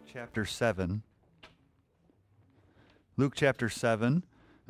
chapter 7. Luke chapter 7.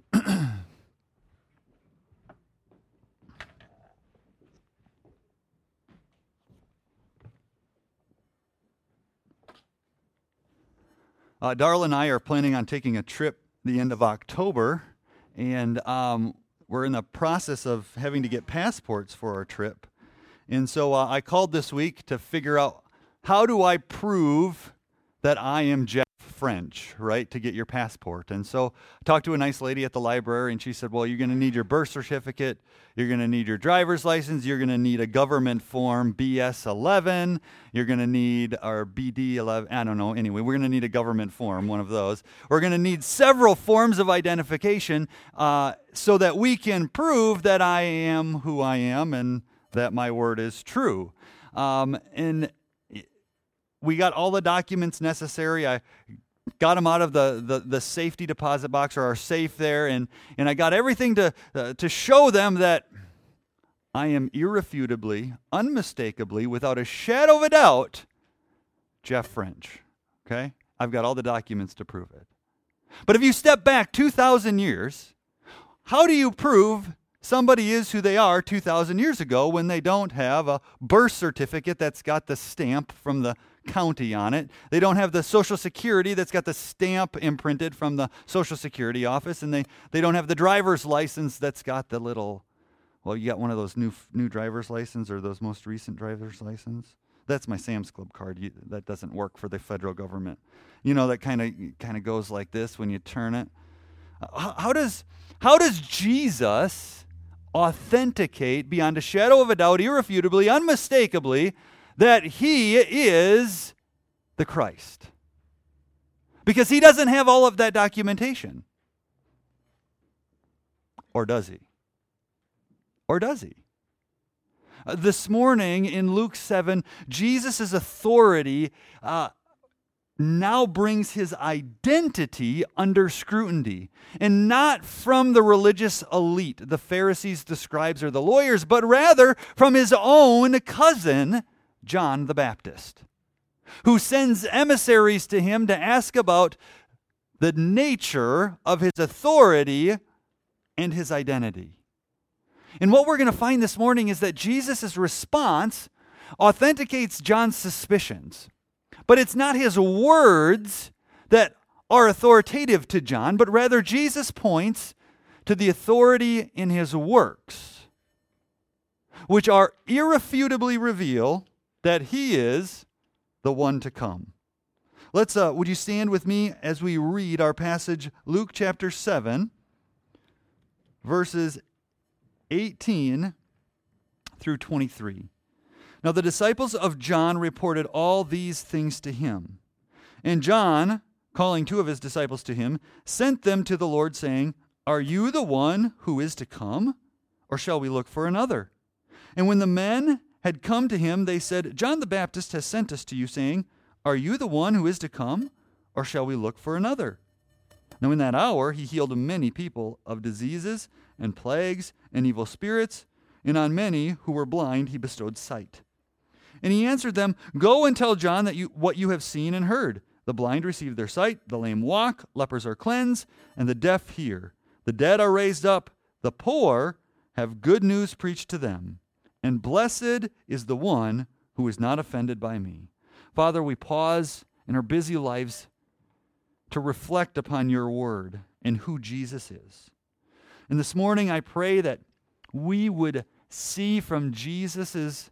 Darla and I are planning on taking a trip the end of October, and we're in the process of having to get passports for our trip. And so I called this week to figure out, how do I prove that I am Jeff French, right, to get your passport? And so I talked to a nice lady at the library, and she said, well, you're going to need your birth certificate, you're going to need your driver's license, you're going to need a government form, BS-11, you're going to need our BD-11, I don't know, anyway, we're going to need a government form, one of those. We're going to need several forms of identification so that we can prove that I am who I am and that my word is true. And we got all the documents necessary. I got them out of the safety deposit box, or our safe there, and I got everything to show them that I am irrefutably, unmistakably, without a shadow of a doubt, Jeff French. Okay? I've got all the documents to prove it. But if you step back 2,000 years, how do you prove somebody is who they are 2,000 years ago when they don't have a birth certificate that's got the stamp from the county on it? They don't have the Social Security that's got the stamp imprinted from the Social Security office, and they don't have the driver's license that's got the little, well, you got one of those new driver's license, or those most recent driver's license. That's my Sam's Club card. That doesn't work for the federal government. You know, that kind of goes like this when you turn it. How does Jesus authenticate beyond a shadow of a doubt, irrefutably, unmistakably, that he is the Christ? Because he doesn't have all of that documentation. Or does he? Or does he? This morning in Luke 7, Jesus' authority now brings his identity under scrutiny, and not from the religious elite, the Pharisees, the scribes, or the lawyers, but rather from his own cousin, John the Baptist, who sends emissaries to him to ask about the nature of his authority and his identity. And what we're going to find this morning is that Jesus' response authenticates John's suspicions. But it's not his words that are authoritative to John, but rather Jesus points to the authority in his works, which are irrefutably reveal that he is the one to come. Would you stand with me as we read our passage, Luke chapter 7, verses 18 through 23. Now the disciples of John reported all these things to him. And John, calling two of his disciples to him, sent them to the Lord, saying, Are you the one who is to come, or shall we look for another? And when the men had come to him, they said, John the Baptist has sent us to you, saying, Are you the one who is to come, or shall we look for another? Now in that hour he healed many people of diseases and plagues and evil spirits, and on many who were blind he bestowed sight. And he answered them, Go and tell John what you have seen and heard. The blind receive their sight, the lame walk, lepers are cleansed, and the deaf hear. The dead are raised up, the poor have good news preached to them. And blessed is the one who is not offended by me. Father, we pause in our busy lives to reflect upon your word and who Jesus is. And this morning I pray that we would see from Jesus'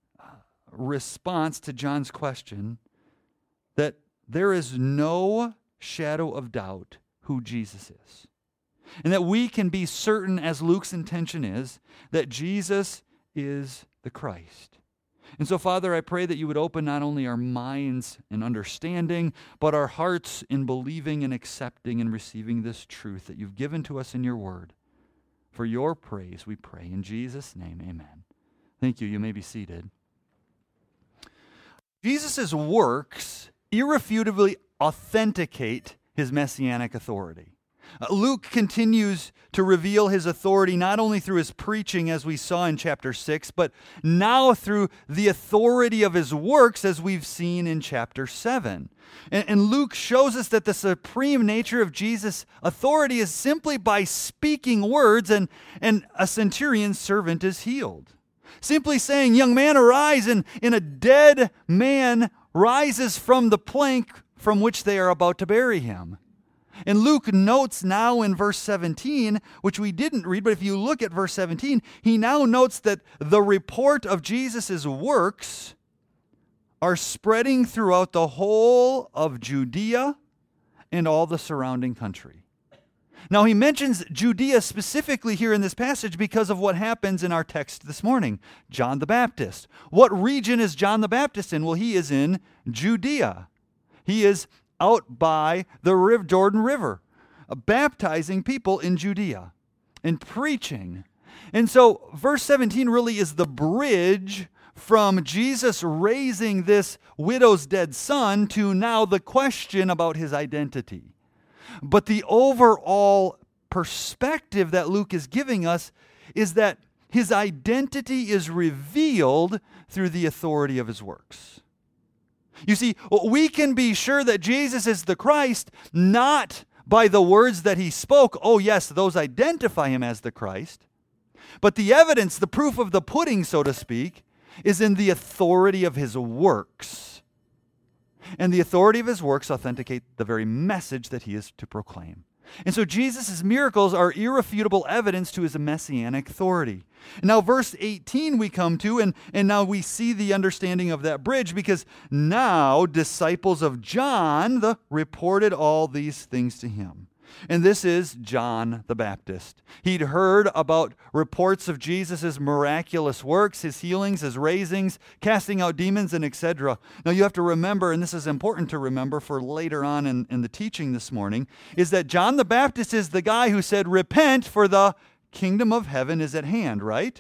response to John's question that there is no shadow of doubt who Jesus is. And that we can be certain, as Luke's intention is, that Jesus is the Christ. And so, Father, I pray that you would open not only our minds in understanding, but our hearts in believing and accepting and receiving this truth that you've given to us in your word. For your praise, we pray. In Jesus' name, amen. Thank you. You may be seated. Jesus' works irrefutably authenticate his messianic authority. Luke continues to reveal his authority not only through his preaching, as we saw in chapter 6, but now through the authority of his works, as we've seen in chapter 7. And Luke shows us that the supreme nature of Jesus' authority is simply by speaking words, and a centurion's servant is healed. Simply saying, "Young man, arise," and a dead man rises from the plank from which they are about to bury him. And Luke notes now in verse 17, which we didn't read, but if you look at verse 17, he now notes that the report of Jesus' works are spreading throughout the whole of Judea and all the surrounding country. Now, he mentions Judea specifically here in this passage because of what happens in our text this morning. John the Baptist. What region is John the Baptist in? Well, he is in Judea. He is out by the Jordan River, baptizing people in Judea and preaching. And so verse 17 really is the bridge from Jesus raising this widow's dead son to now the question about his identity. But the overall perspective that Luke is giving us is that his identity is revealed through the authority of his works. You see, we can be sure that Jesus is the Christ not by the words that he spoke. Oh, yes, those identify him as the Christ. But the evidence, the proof of the pudding, so to speak, is in the authority of his works. And the authority of his works authenticate the very message that he is to proclaim. And so Jesus' miracles are irrefutable evidence to his messianic authority. Now, verse 18 we come to, and now we see the understanding of that bridge, because now disciples of John reported all these things to him. And this is John the Baptist. He'd heard about reports of Jesus' miraculous works, his healings, his raisings, casting out demons, and etc. Now you have to remember, and this is important to remember for later on in the teaching this morning, is that John the Baptist is the guy who said, "Repent, for the kingdom of heaven is at hand," right?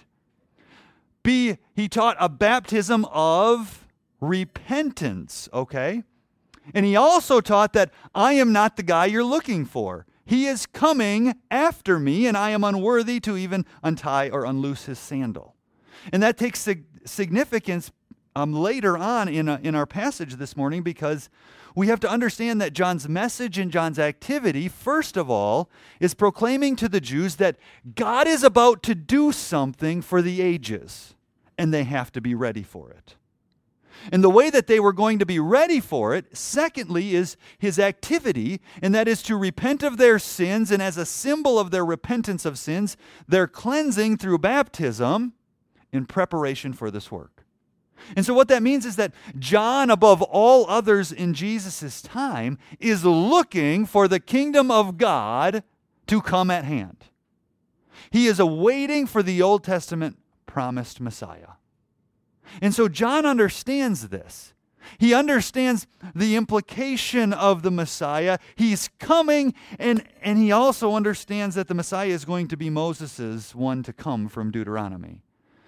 B, he taught a baptism of repentance, okay? And he also taught that I am not the guy you're looking for. He is coming after me, and I am unworthy to even untie or unloose his sandal. And that takes significance later on in our passage this morning, because we have to understand that John's message and John's activity, first of all, is proclaiming to the Jews that God is about to do something for the ages, and they have to be ready for it. And the way that they were going to be ready for it, secondly, is his activity, and that is to repent of their sins, and as a symbol of their repentance of sins, their cleansing through baptism in preparation for this work. And so what that means is that John, above all others in Jesus' time, is looking for the kingdom of God to come at hand. He is awaiting for the Old Testament promised Messiah. And so John understands this. He understands the implication of the Messiah. He's coming, and he also understands that the Messiah is going to be Moses' one to come from Deuteronomy.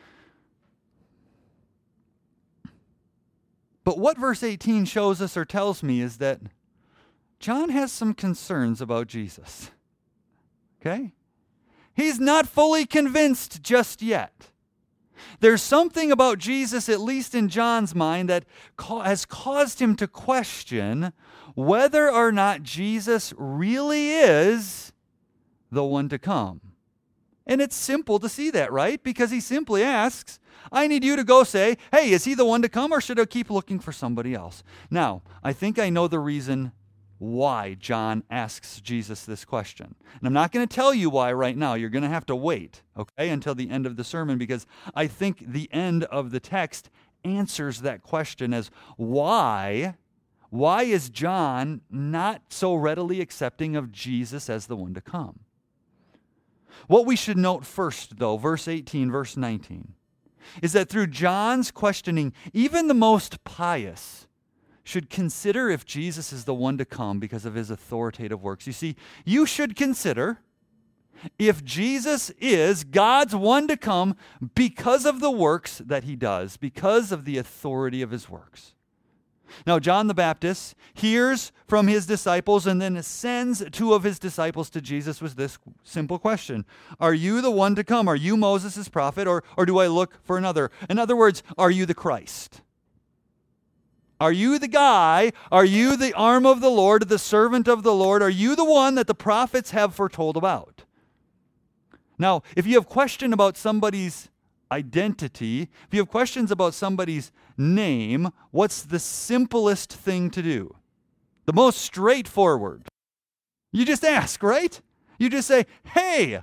But what verse 18 shows us or tells me is that John has some concerns about Jesus. Okay? He's not fully convinced just yet. There's something about Jesus, at least in John's mind, that has caused him to question whether or not Jesus really is the one to come. And it's simple to see that, right? Because he simply asks, I need you to go say, hey, is he the one to come, or should I keep looking for somebody else? Now, I think I know the reason why John asks Jesus this question. And I'm not going to tell you why right now. You're going to have to wait, okay, until the end of the sermon, because I think the end of the text answers that question as why is John not so readily accepting of Jesus as the one to come? What we should note first, though, verse 18, verse 19, is that through John's questioning, even the most pious should consider if Jesus is the one to come because of his authoritative works. You see, you should consider if Jesus is God's one to come because of the works that he does, because of the authority of his works. Now, John the Baptist hears from his disciples and then sends two of his disciples to Jesus with this simple question. Are you the one to come? Are you Moses' prophet, or do I look for another? In other words, are you the Christ? Are you the guy? Are you the arm of the Lord, the servant of the Lord? Are you the one that the prophets have foretold about? Now, if you have question about somebody's identity, if you have questions about somebody's name, what's the simplest thing to do? The most straightforward. You just ask, right? You just say, hey,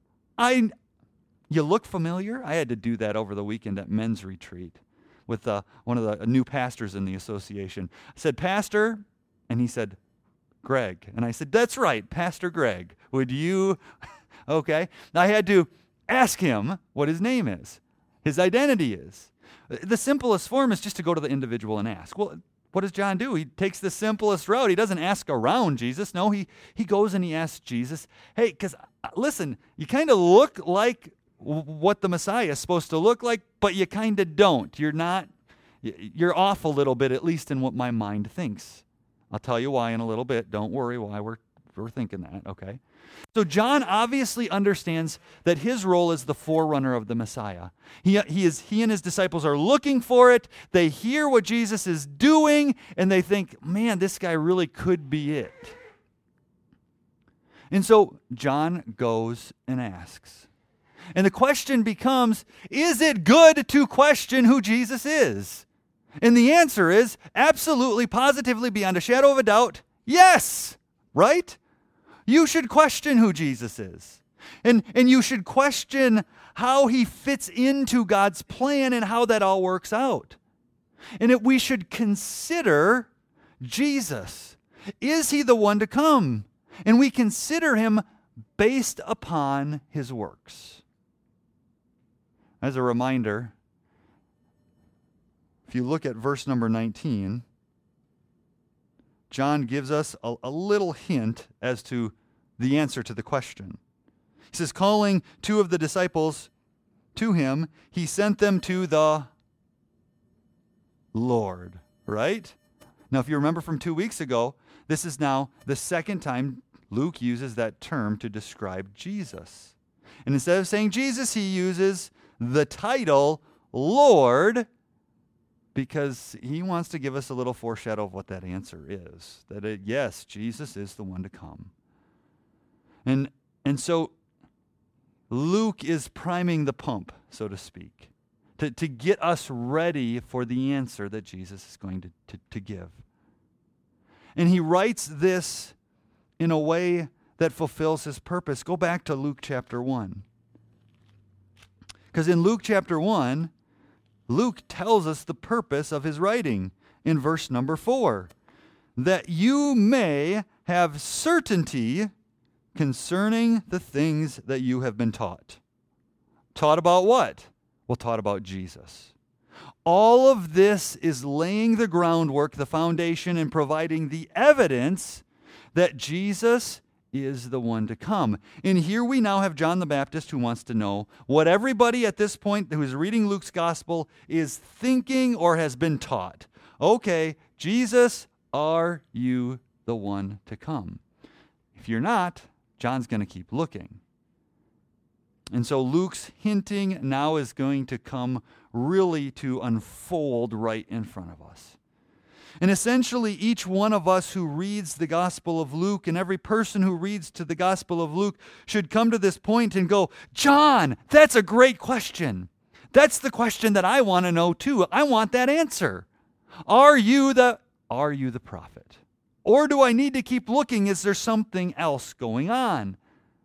you look familiar? I had to do that over the weekend at men's retreat with one of the new pastors in the association. I said, Pastor, and he said, Greg. And I said, that's right, Pastor Greg. Would you... Okay. I had to ask him what his name is, his identity is. The simplest form is just to go to the individual and ask. Well, what does John do? He takes the simplest route. He doesn't ask around Jesus. No, he goes and he asks Jesus, hey, because listen, you kind of look like what the Messiah is supposed to look like, but you kind of don't. You're off a little bit, at least in what my mind thinks. I'll tell you why in a little bit. Don't worry why we're thinking that, okay? So John obviously understands that his role is the forerunner of the Messiah. He and his disciples are looking for it. They hear what Jesus is doing, and they think, man, this guy really could be it. And so John goes and asks. And the question becomes, is it good to question who Jesus is? And the answer is absolutely, positively, beyond a shadow of a doubt, yes, right? You should question who Jesus is. And you should question how he fits into God's plan and how that all works out. And we should consider Jesus. Is he the one to come? And we consider him based upon his works. As a reminder, if you look at verse number 19, John gives us a little hint as to the answer to the question. He says, calling two of the disciples to him, he sent them to the Lord, right? Now, if you remember from 2 weeks ago, this is now the second time Luke uses that term to describe Jesus. And instead of saying Jesus, he uses the title Lord, because he wants to give us a little foreshadow of what that answer is. That yes, Jesus is the one to come. And so Luke is priming the pump, so to speak, to get us ready for the answer that Jesus is going to give. And he writes this in a way that fulfills his purpose. Go back to Luke chapter 1. Because in Luke chapter 1, Luke tells us the purpose of his writing in verse number 4. That you may have certainty concerning the things that you have been taught. Taught about what? Well, taught about Jesus. All of this is laying the groundwork, the foundation, and providing the evidence that Jesus is the one to come. And here we now have John the Baptist who wants to know what everybody at this point who is reading Luke's gospel is thinking or has been taught. Okay, Jesus, are you the one to come? If you're not, John's going to keep looking. And so Luke's hinting now is going to come really to unfold right in front of us. And essentially, each one of us who reads the Gospel of Luke and every person who reads to the Gospel of Luke should come to this point and go, John, that's a great question. That's the question that I want to know too. I want that answer. Are you the prophet? Or do I need to keep looking? Is there something else going on?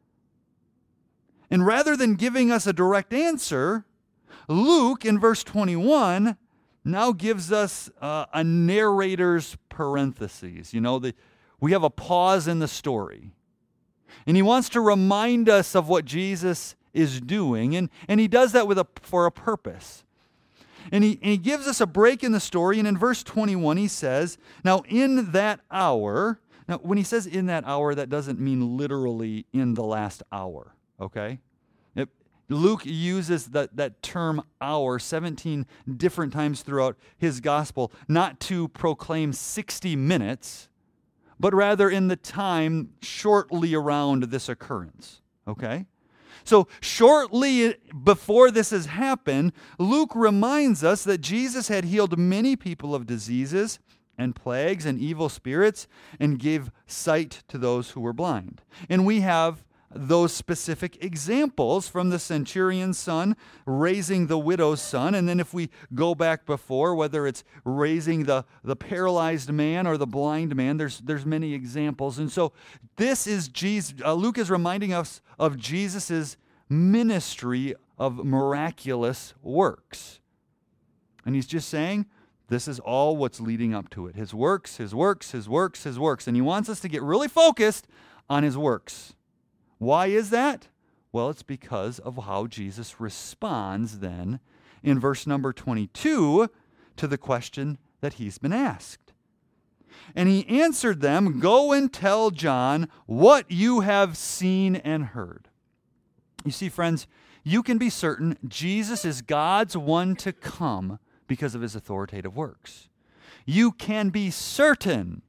And rather than giving us a direct answer, Luke in verse 21 now gives us a narrator's parentheses. We have a pause in the story. And he wants to remind us of what Jesus is doing. And he does that for a purpose. And he gives us a break in the story. And in verse 21 he says, now in that hour. Now when he says in that hour, that doesn't mean literally in the last hour. Okay? Luke uses that term hour 17 different times throughout his gospel, not to proclaim 60 minutes, but rather in the time shortly around this occurrence. Okay? So shortly before this has happened, Luke reminds us that Jesus had healed many people of diseases and plagues and evil spirits and gave sight to those who were blind. And we have those specific examples from the centurion's son raising the widow's son. And then if we go back before, whether it's raising the paralyzed man or the blind man, there's many examples. And so this is Jesus. Luke is reminding us of Jesus's ministry of miraculous works. And he's just saying, this is all what's leading up to it. His works, his works, his works, his works. And he wants us to get really focused on his works. Why is that? Well, it's because of how Jesus responds then in verse number 22 to the question that he's been asked. And he answered them, "Go and tell John what you have seen and heard." You see, friends, you can be certain Jesus is God's one to come because of his authoritative works. You can be certain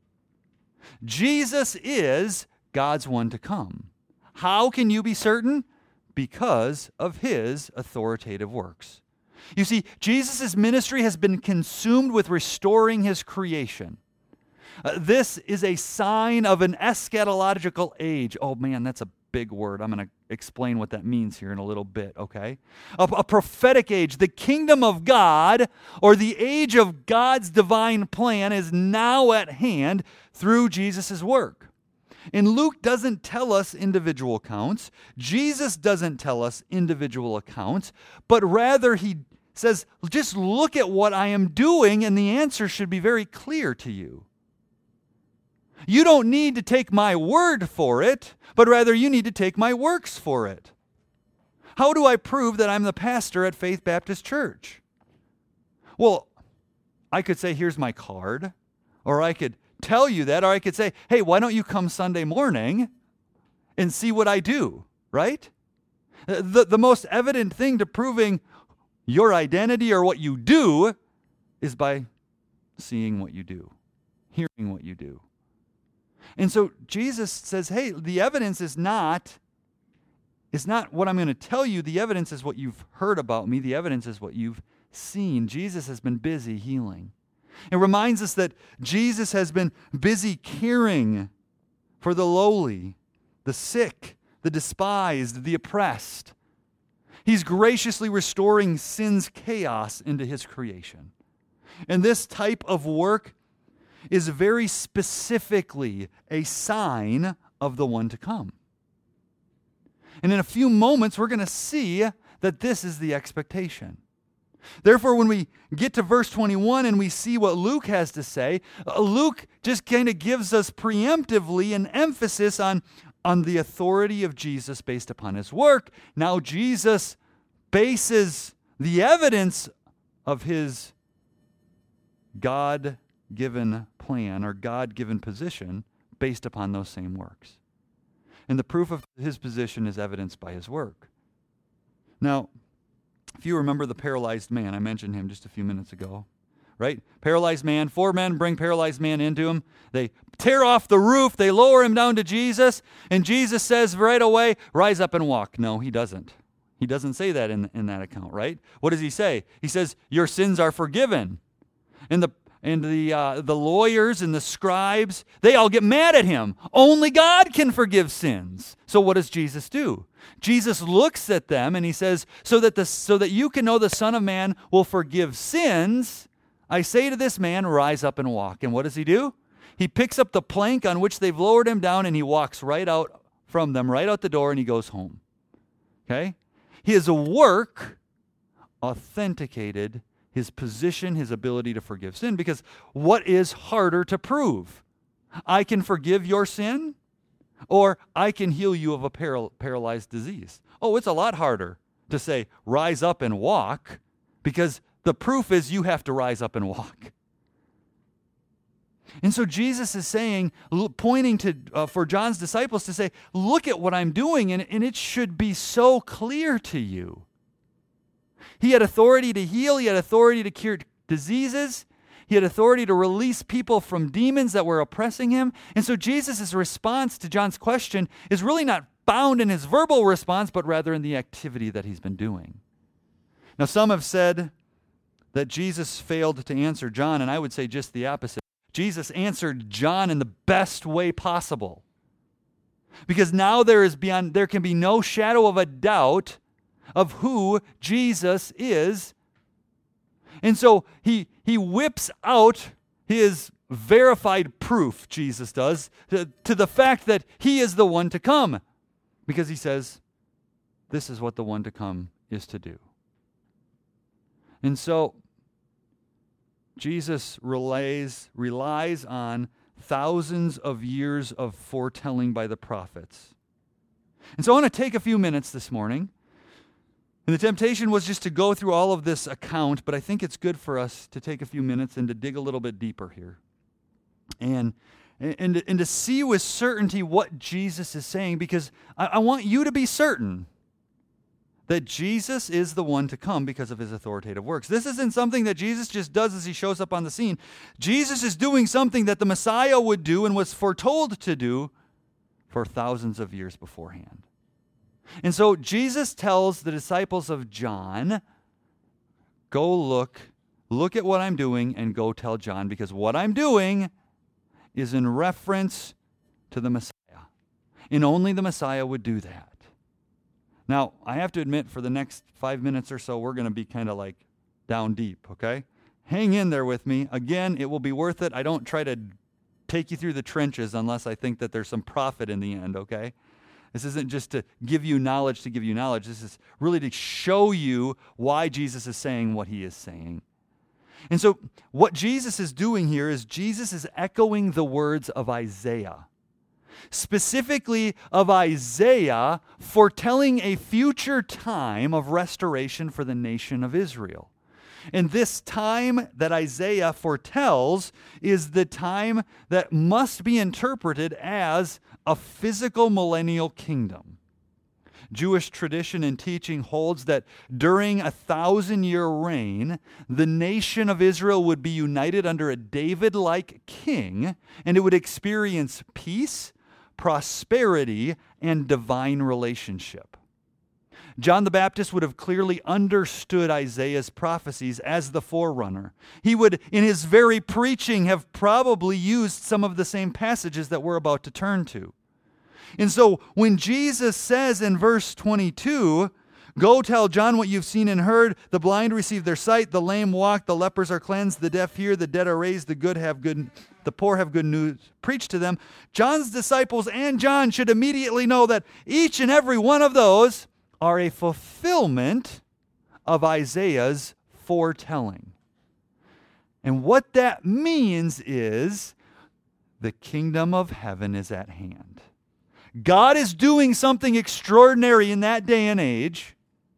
Jesus is God's one to come. How can you be certain? Because of his authoritative works. You see, Jesus' ministry has been consumed with restoring his creation. This is a sign of an eschatological age. Oh man, that's a big word. I'm going to explain what that means here in a little bit, okay? A prophetic age. The kingdom of God, or the age of God's divine plan, is now at hand through Jesus' work. And Luke doesn't tell us individual accounts. Jesus doesn't tell us individual accounts, but rather he says, just look at what I am doing, and the answer should be very clear to you. You don't need to take my word for it, but rather you need to take my works for it. How do I prove that I'm the pastor at Faith Baptist Church? Well, I could say, here's my card, or I could tell you that, or I could say, hey, why don't you come Sunday morning and see what I do, right? The most evident thing to proving your identity or what you do is by seeing what you do, hearing what you do. And so Jesus says, hey, the evidence is not what I'm going to tell you. The evidence is what you've heard about me. The evidence is what you've seen. Jesus has been busy healing. It reminds us that Jesus has been busy caring for the lowly, the sick, the despised, the oppressed. He's graciously restoring sin's chaos into his creation. And this type of work is very specifically a sign of the one to come. And in a few moments, we're going to see that this is the expectation. Therefore, when we get to verse 21 and we see what Luke has to say, Luke just kind of gives us preemptively an emphasis on the authority of Jesus based upon his work. Now, Jesus bases the evidence of his God-given plan or God-given position based upon those same works. And the proof of his position is evidenced by his work. Now, if you remember the paralyzed man, I mentioned him just a few minutes ago, right? Paralyzed man, 4 men bring paralyzed man into him. They tear off the roof, they lower him down to Jesus, and Jesus says right away, rise up and walk. No, he doesn't. He doesn't say that in that account, right? What does he say? He says, your sins are forgiven. And the lawyers and the scribes, they all get mad at him. Only God can forgive sins. So what does Jesus do? Jesus looks at them and he says, so that you can know the Son of Man will forgive sins, I say to this man, rise up and walk. And what does he do? He picks up the plank on which they've lowered him down and he walks right out from them, right out the door, and he goes home. Okay? His work authenticated his position, his ability to forgive sin, because what is harder to prove? I can forgive your sin, or I can heal you of a paralyzed disease. Oh, it's a lot harder to say, rise up and walk, because the proof is you have to rise up and walk. And so Jesus is saying, pointing to for John's disciples to say, look at what I'm doing, and it should be so clear to you. He had authority to heal. He had authority to cure diseases. He had authority to release people from demons that were oppressing him. And so Jesus' response to John's question is really not found in his verbal response, but rather in the activity that he's been doing. Now, some have said that Jesus failed to answer John, and I would say just the opposite. Jesus answered John in the best way possible. Because now there can be no shadow of a doubt of who Jesus is. And so he whips out his verified proof, Jesus does, to the fact that he is the one to come. Because he says, this is what the one to come is to do. And so Jesus relies on thousands of years of foretelling by the prophets. And so I want to take a few minutes this morning. And the temptation was just to go through all of this account, but I think it's good for us to take a few minutes and to dig a little bit deeper here. And to see with certainty what Jesus is saying, because I want you to be certain that Jesus is the one to come because of his authoritative works. This isn't something that Jesus just does as he shows up on the scene. Jesus is doing something that the Messiah would do and was foretold to do for thousands of years beforehand. And so Jesus tells the disciples of John, go look at what I'm doing and go tell John, because what I'm doing is in reference to the Messiah. And only the Messiah would do that. Now, I have to admit, for the next 5 minutes or so, we're going to be kind of like down deep, okay? Hang in there with me. Again, it will be worth it. I don't try to take you through the trenches unless I think that there's some profit in the end, okay? This isn't just to give you knowledge to give you knowledge. This is really to show you why Jesus is saying what he is saying. And so what Jesus is doing here is Jesus is echoing the words of Isaiah. Specifically of Isaiah foretelling a future time of restoration for the nation of Israel. And this time that Isaiah foretells is the time that must be interpreted as a physical millennial kingdom. Jewish tradition and teaching holds that during a 1,000-year reign, the nation of Israel would be united under a David-like king, and it would experience peace, prosperity, and divine relationship. John the Baptist would have clearly understood Isaiah's prophecies as the forerunner. He would, in his very preaching, have probably used some of the same passages that we're about to turn to. And so when Jesus says in verse 22, go tell John what you've seen and heard, the blind receive their sight, the lame walk, the lepers are cleansed, the deaf hear, the dead are raised, the poor have good news preached to them. John's disciples and John should immediately know that each and every one of those are a fulfillment of Isaiah's foretelling. And what that means is the kingdom of heaven is at hand. God is doing something extraordinary in that day and age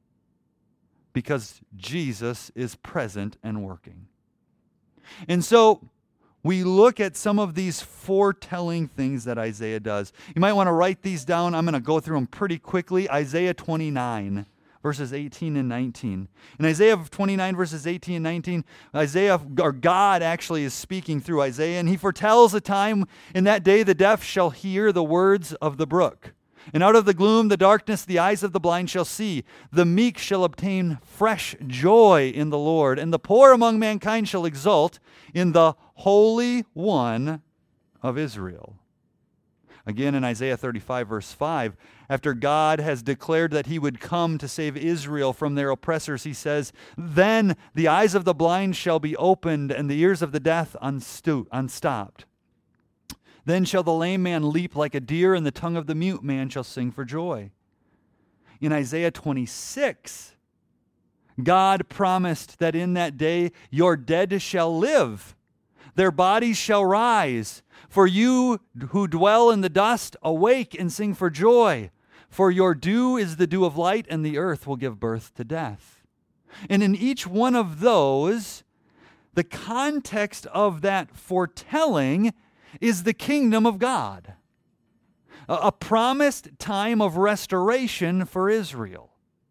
because Jesus is present and working. And so we look at some of these foretelling things that Isaiah does. You might want to write these down. I'm going to go through them pretty quickly. Isaiah 29, verses 18 and 19. In Isaiah 29, verses 18 and 19, God actually is speaking through Isaiah, and he foretells a time in that day the deaf shall hear the words of the brook. And out of the gloom, the darkness, the eyes of the blind shall see. The meek shall obtain fresh joy in the Lord, and the poor among mankind shall exult in the Holy One of Israel. Again, in Isaiah 35, verse 5, after God has declared that he would come to save Israel from their oppressors, he says, then the eyes of the blind shall be opened, and the ears of the deaf unstopped. Then shall the lame man leap like a deer, and the tongue of the mute man shall sing for joy. In Isaiah 26, God promised that in that day your dead shall live, their bodies shall rise. For you who dwell in the dust, awake and sing for joy. For your dew is the dew of light, and the earth will give birth to death. And in each one of those, the context of that foretelling is the kingdom of God, a promised time of restoration for Israel.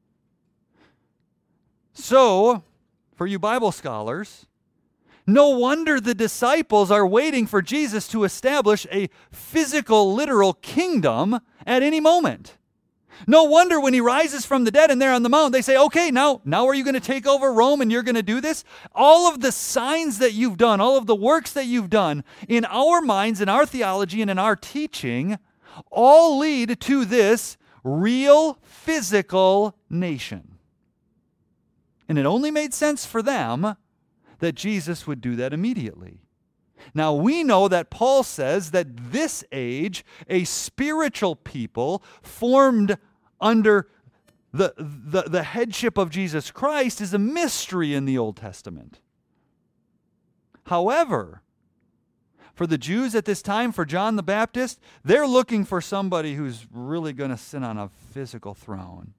So, for you Bible scholars, no wonder the disciples are waiting for Jesus to establish a physical, literal kingdom at any moment. No wonder when he rises from the dead and they're on the mount, they say, okay, now are you going to take over Rome and you're going to do this? All of the signs that you've done, all of the works that you've done, in our minds, in our theology, and in our teaching, all lead to this real physical nation. And it only made sense for them that Jesus would do that immediately. Now we know that Paul says that this age, a spiritual people formed under the headship of Jesus Christ, is a mystery in the Old Testament. However, for the Jews at this time, for John the Baptist, they're looking for somebody who's really going to sit on a physical throne.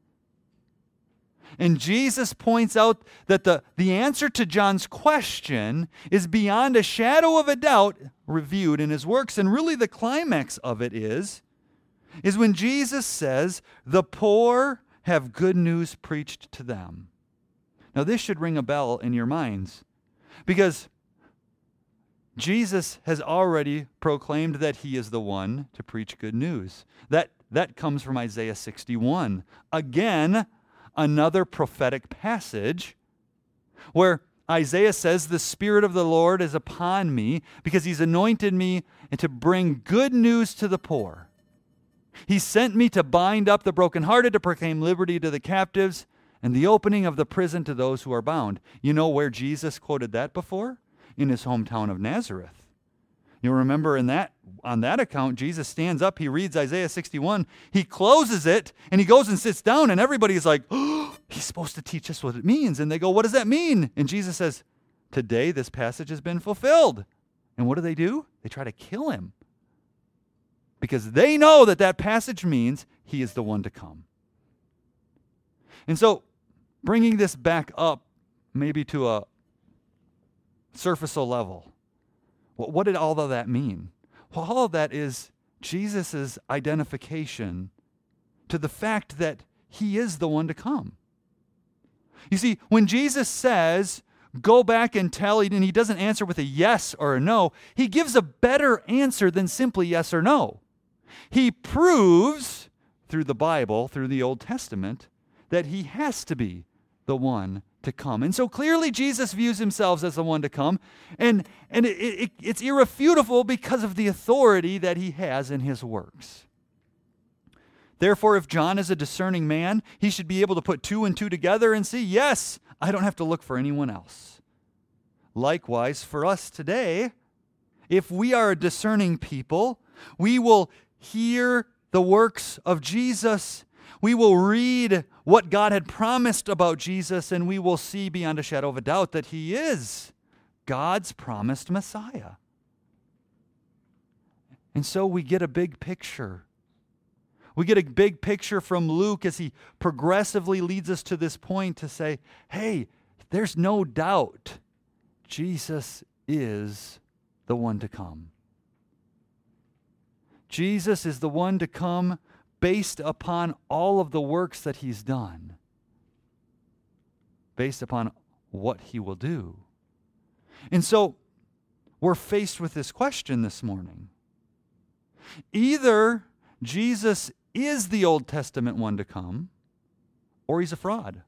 And Jesus points out that the answer to John's question is beyond a shadow of a doubt reviewed in his works. And really the climax of it is when Jesus says, the poor have good news preached to them. Now this should ring a bell in your minds, because Jesus has already proclaimed that he is the one to preach good news. That comes from Isaiah 61. Again, another prophetic passage where Isaiah says, the Spirit of the Lord is upon me because he's anointed me and to bring good news to the poor. He sent me to bind up the brokenhearted, to proclaim liberty to the captives, and the opening of the prison to those who are bound. You know where Jesus quoted that before? In his hometown of Nazareth. You remember on that account, Jesus stands up, he reads Isaiah 61, he closes it, and he goes and sits down, and everybody's like, oh, he's supposed to teach us what it means. And they go, what does that mean? And Jesus says, today this passage has been fulfilled. And what do? They try to kill him, because they know that passage means he is the one to come. And so, bringing this back up maybe to a surfacial level, what did all of that mean? Well, all of that is Jesus' identification to the fact that he is the one to come. You see, when Jesus says, go back and tell, and he doesn't answer with a yes or a no, he gives a better answer than simply yes or no. He proves through the Bible, through the Old Testament, that he has to be the one to come. And so clearly Jesus views himself as the one to come, and it's irrefutable because of the authority that he has in his works. Therefore, if John is a discerning man, he should be able to put 2 and 2 together and see, yes, I don't have to look for anyone else. Likewise, for us today, if we are a discerning people, we will hear the works of Jesus. We will read what God had promised about Jesus, and we will see beyond a shadow of a doubt that he is God's promised Messiah. And so we get a big picture. We get a big picture from Luke as he progressively leads us to this point to say, hey, there's no doubt Jesus is the one to come. Jesus is the one to come based upon all of the works that he's done, based upon what he will do. And so we're faced with this question this morning. Either Jesus is the Old Testament one to come, or he's a fraud.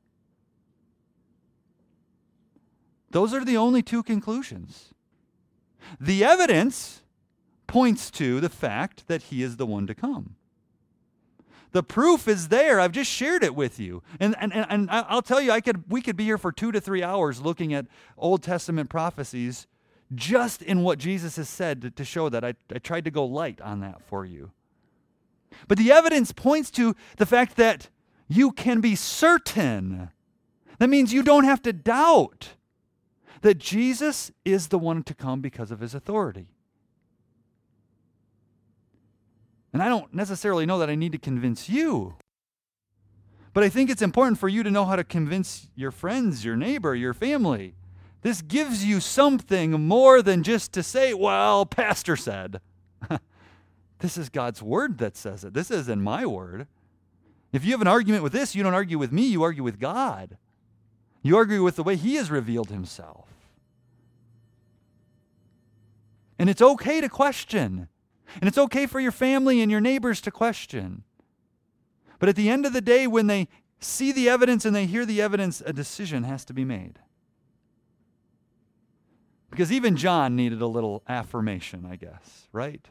Those are the only 2 conclusions. The evidence points to the fact that he is the one to come. The proof is there. I've just shared it with you. And I'll tell you, we could be here for 2 to 3 hours looking at Old Testament prophecies just in what Jesus has said to show that. I tried to go light on that for you. But the evidence points to the fact that you can be certain. That means you don't have to doubt that Jesus is the one to come because of his authority. And I don't necessarily know that I need to convince you. But I think it's important for you to know how to convince your friends, your neighbor, your family This gives you something more than just to say, well, pastor said. This is God's word that says it. This isn't my word. If you have an argument with this, you don't argue with me, you argue with God. You argue with the way he has revealed himself. And it's okay to question. And it's okay for your family and your neighbors to question. But at the end of the day, when they see the evidence and they hear the evidence, a decision has to be made. Because even John needed a little affirmation, I guess, right?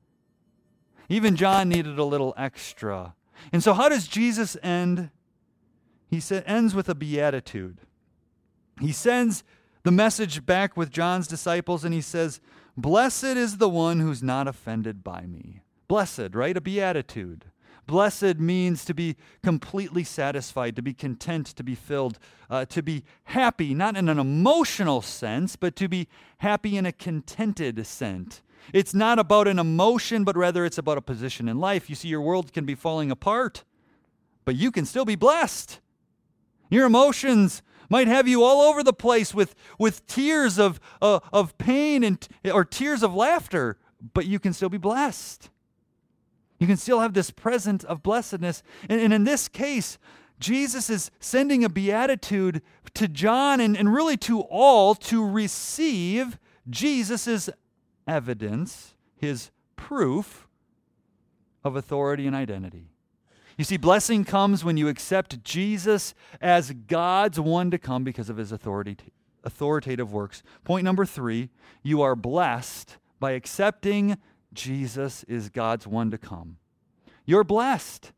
Even John needed a little extra. And so how does Jesus end? He ends with a beatitude. He sends the message back with John's disciples and he says, "Blessed is the one who's not offended by me." Blessed, right? A beatitude. Blessed means to be completely satisfied, to be content, to be filled, to be happy, not in an emotional sense, but to be happy in a contented sense. It's not about an emotion, but rather it's about a position in life. You see, your world can be falling apart, but you can still be blessed. Your emotions might have you all over the place with tears of pain or tears of laughter, but you can still be blessed. You can still have this present of blessedness. And in this case, Jesus is sending a beatitude to John and really to all to receive Jesus' evidence, his proof of authority and identity. You see, blessing comes when you accept Jesus as God's one to come because of his authoritative works. Point number 3, you are blessed by accepting Jesus is God's one to come. You're blessed.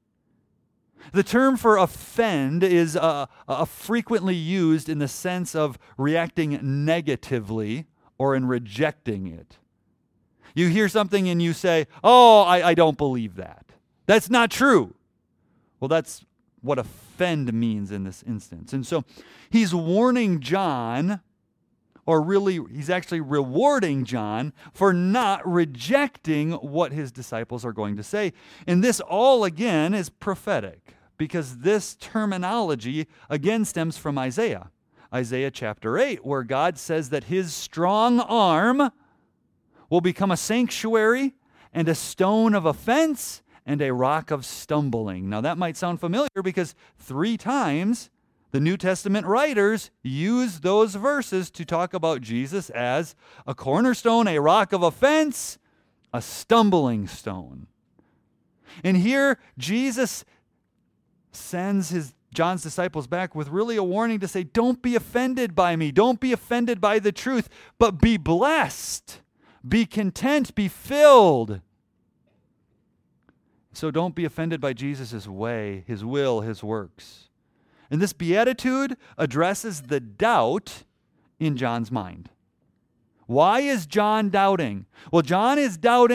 The term for offend is frequently used in the sense of reacting negatively or in rejecting it. You hear something and you say, "Oh, I don't believe that. That's not true." Well, that's what offend means in this instance. And so he's warning John, or really he's actually rewarding John for not rejecting what his disciples are going to say. And this all, again, is prophetic, because this terminology again stems from Isaiah. Isaiah chapter 8, where God says that his strong arm will become a sanctuary and a stone of offense and a rock of stumbling. Now that might sound familiar because 3 times the New Testament writers use those verses to talk about Jesus as a cornerstone, a rock of offense, a stumbling stone. And here Jesus sends John's disciples back with really a warning to say, don't be offended by me. Don't be offended by the truth, but be blessed. Be content, be filled. So don't be offended by Jesus' way, his will, his works. And this beatitude addresses the doubt in John's mind. Why is John doubting? Well, Jesus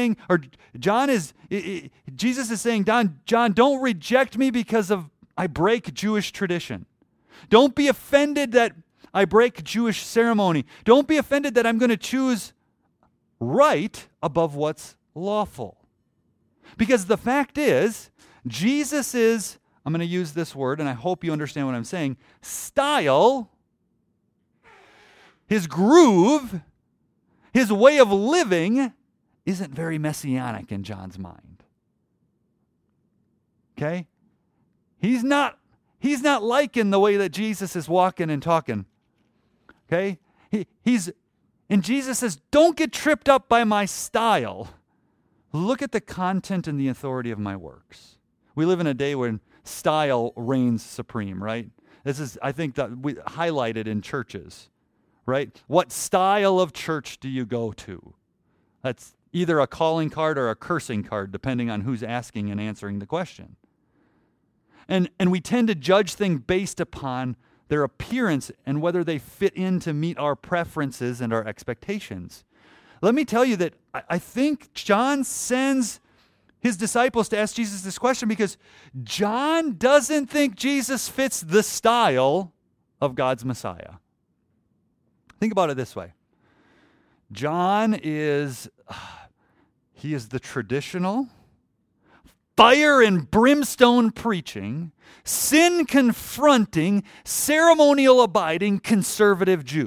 is saying, John, don't reject me because I break Jewish tradition. Don't be offended that I break Jewish ceremony. Don't be offended that I'm going to choose right above what's lawful. Because the fact is, Jesus is, I'm going to use this word, and I hope you understand what I'm saying, style, his groove, his way of living isn't very messianic in John's mind. Okay? He's not liking the way that Jesus is walking and talking. Okay? And Jesus says, don't get tripped up by my style. Look at the content and the authority of my works. We live in a day when style reigns supreme, right? This is, I think, that we highlighted in churches, right? What style of church do you go to? That's either a calling card or a cursing card, depending on who's asking and answering the question. And we tend to judge things based upon their appearance and whether they fit in to meet our preferences and our expectations. Let me tell you that I think John sends his disciples to ask Jesus this question because John doesn't think Jesus fits the style of God's Messiah. Think about it this way. John is the traditional, fire and brimstone preaching, sin confronting, ceremonial abiding conservative Jew,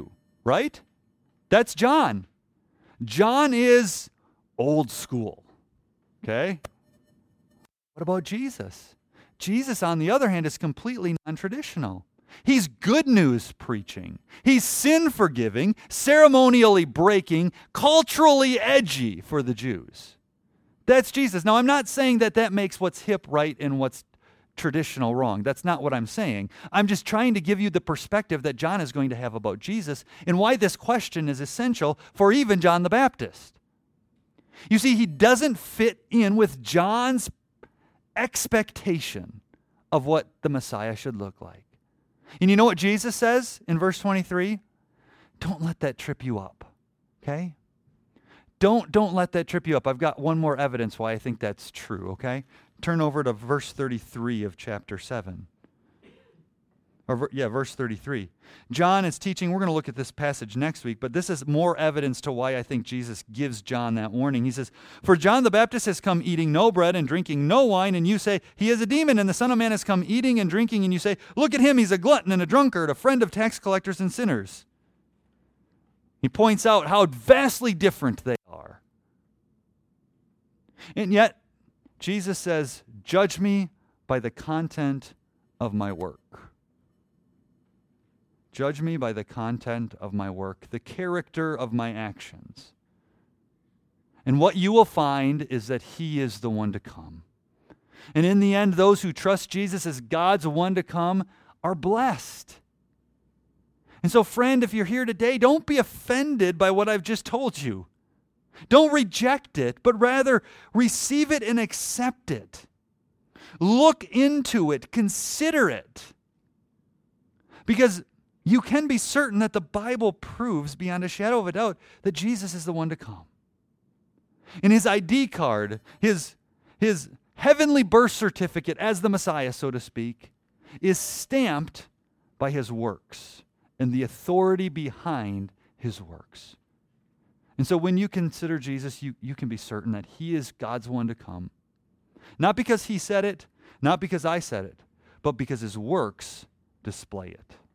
right? That's John. John is old school, okay? What about Jesus? Jesus, on the other hand, is completely non-traditional. He's good news preaching. He's sin forgiving, ceremonially breaking, culturally edgy for the Jews. That's Jesus. Now, I'm not saying that makes what's hip right and what's traditional wrong. That's not what I'm saying. I'm just trying to give you the perspective that John is going to have about Jesus and why this question is essential for even John the Baptist. You see, he doesn't fit in with John's expectation of what the Messiah should look like. And you know what Jesus says in verse 23? Don't let that trip you up, okay? Don't let that trip you up. I've got one more evidence why I think that's true, okay? Turn over to verse 33 of chapter 7. Verse 33. John is teaching, we're going to look at this passage next week, but this is more evidence to why I think Jesus gives John that warning. He says, "For John the Baptist has come eating no bread and drinking no wine, and you say, he is a demon, and the Son of Man has come eating and drinking, and you say, look at him, he's a glutton and a drunkard, a friend of tax collectors and sinners." He points out how vastly different they are. And yet, Jesus says, "Judge me by the content of my work." Judge me by the content of my work, the character of my actions. And what you will find is that he is the one to come. And in the end, those who trust Jesus as God's one to come are blessed. And so, friend, if you're here today, don't be offended by what I've just told you. Don't reject it, but rather receive it and accept it. Look into it, consider it. Because you can be certain that the Bible proves beyond a shadow of a doubt that Jesus is the one to come. And his ID card, his heavenly birth certificate as the Messiah, so to speak, is stamped by his works and the authority behind his works. And so when you consider Jesus, you can be certain that he is God's one to come. Not because he said it, not because I said it, but because his works display it.